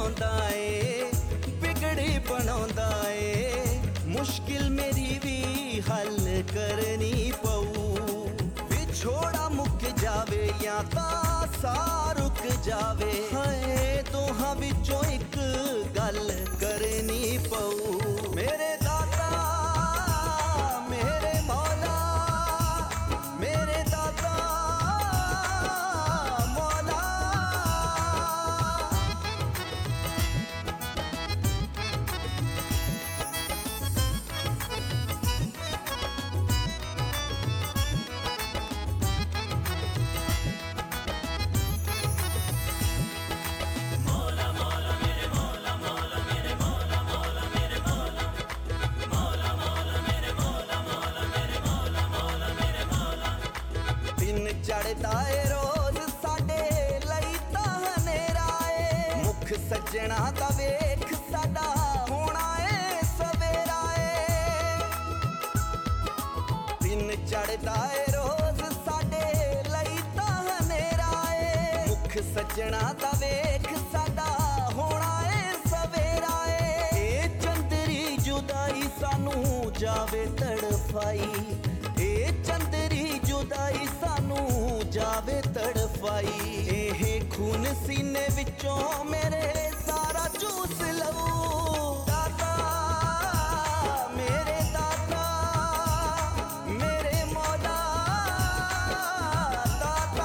बनाउंदा ए, बिगड़ी बनाउंदा ए। मुश्किल मेरी भी हल करनी पऊ, विछोड़ा मुक जावे या तां साह रुक जावे। हाय दोहां विचों एक गल करनी पऊ। मेरे दाता मेरे मौला, मेरे दाता मौला। चढ़दा ए रोज साडे लई तां हनेरा ए, मुख सज्जणा दा वेख साडा होना ए सवेरा ए। दिन चढ़दा ए रोज साडे लई तां हनेरा ए, मुख सज्जणा दा वेख साडा होना ए सवेरा ए। ए चंदरी जुदाई सानू जावे तड़फाई, ए चंदरी जुदाई सानू जावे तड़फाई। एह खून सीने विचों मेरे सारा चूस लऊ। दाता मेरे दाता, मेरे मौला दाता।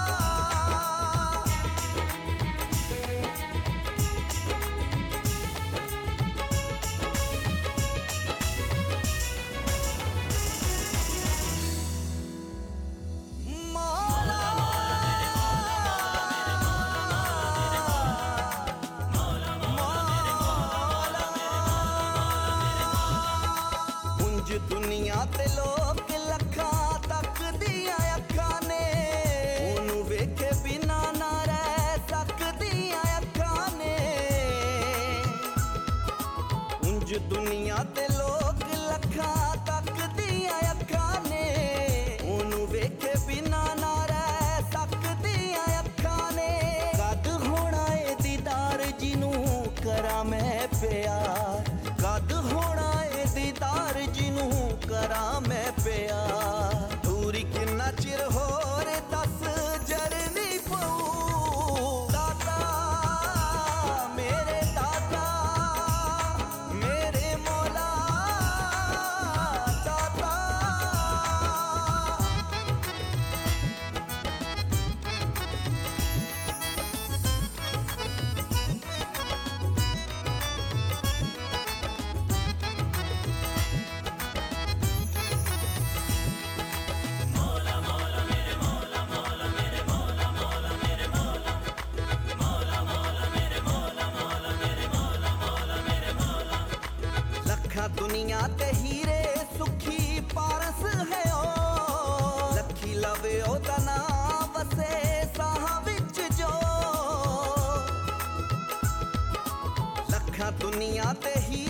दुनिया ते लोग लखां तक दियां अखां ने, ओनू वेखे बिना ना रह सकदियां अखां ने। उंज दुनिया ते लोग लखां तक दियां अखां ने, ओनू वेखे बिना ना रह सकदियां अखां ने। कद होना ए दीदार जिनू करा मैं प्यार, कद होना ए दीदार जिनू करा मैं प्यार। दूरी किन्ना चिर होर दस जरनी पऊ। दाता मेरे दाता, मेरे मौला दाता। दुनिया ते हीरे सुखी पारस है ओ, लखी लवे ओदा नाम वसे साह विच जो। लखा दुनिया ते ही